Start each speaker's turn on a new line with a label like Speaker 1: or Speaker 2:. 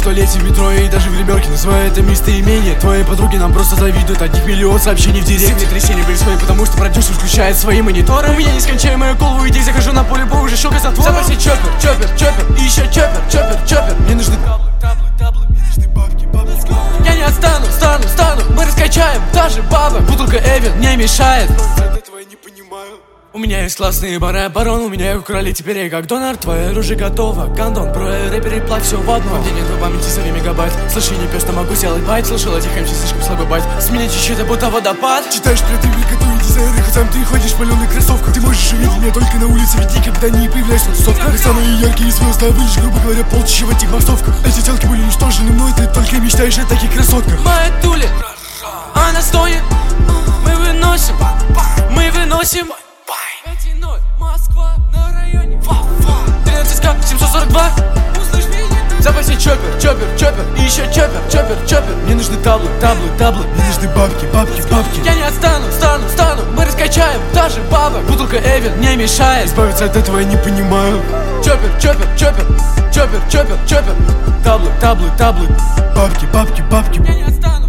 Speaker 1: туалете, в метро и даже в гримерке. Называю это местоимение. Твои подруги нам просто завидуют, от них миллион сообщений в директе. Землетрясения происходит, потому что продюсер включает свои мониторы. У меня нескончаемая колва идей, захожу на поле боя, уже щелкает затвор. Запасе чоппер, чоппер, чоппер, и еще чоппер, чоппер, чоппер. Мне нужны таблы, мне нужны бабки. Я не отстану, стану, мы раскачаем даже бабок. Бутылка Эвен не мешает. От этого я не понимаю. У меня есть классные бары оборон, у меня их украли, теперь я как донор. Твое оружие готово, гандон, про рэперы плавь все в одно. Мне нет в памяти за мегабайт. Слушай, не пес, могу сделать байт. Слышал этих МС, слишком слабый байт. С меня чуть-чуть, будто водопад. Читаешь про ты, готовый дизайнер, хоть сам ты ходишь в паленых кроссовках. Ты можешь увидеть меня только на улице, ведь никогда не появляешься на тусовках. Ты самые яркие звезды, а вылечь, грубо говоря, полчища в этих массовках. Эти телки были уничтожены мной, ты только мечтаешь о таких красотках. Моя туля, она стонет, мы выносим. Москва на районе 13К 742. Услышь меня. В запасе чоппер, и еще чоппер. Мне нужны таблы. Мне нужны бабки. Я не отстану, стану, мы раскачаем даже бабок. Бутылка Эвен не мешает. Избавиться от этого я не понимаю. Чоппер. Таблы. Бабки. Я не отстану.